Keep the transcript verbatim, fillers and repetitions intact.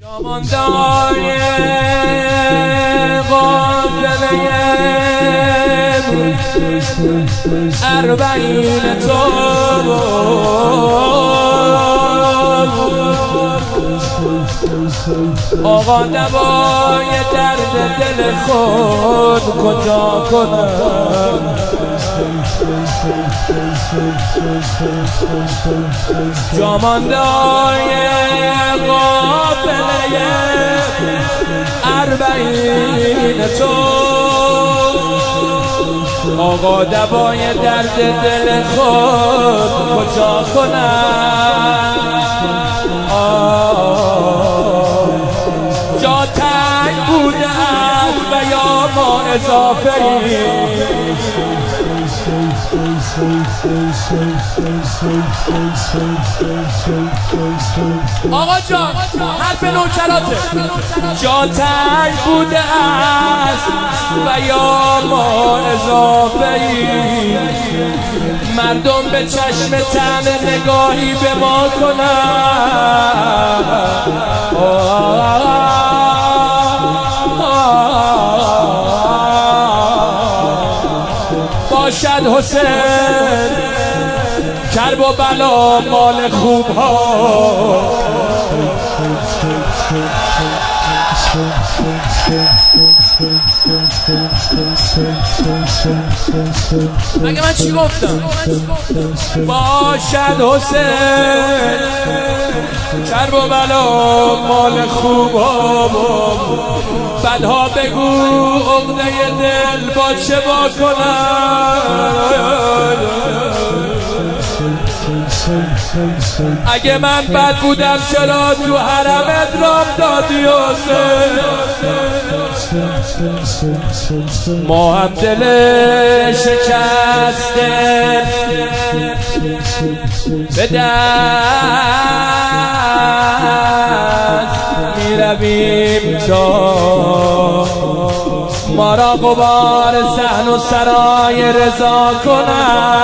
جاماندای قافله اربعین تو آقا دوای درد دل خود کجا کنم؟ جاماندای قافله اربعین تو آقا دوای درد دل خود کجا کنم؟ جا تنگ بوده است و یا ما اضافه ایم. آقا جان حرف نوکراته. جا تنگ بوده است و یا ما اضافه ایم. مردم به چشم تن نگاهی به ما کنند. باشد حسین کرب و بلا مال خوب ها. مگه من چی گفتم؟ باشد حسین کرب و بلا مال خوب ها. بعدها بگو عقده دل با چه با کنم؟ اگه من بد بودم چرا تو حرمت رام دادی حسین؟ ما هم دل شکسته به دست میرویم تا ما را غبار صحن و سرای رضا کنم.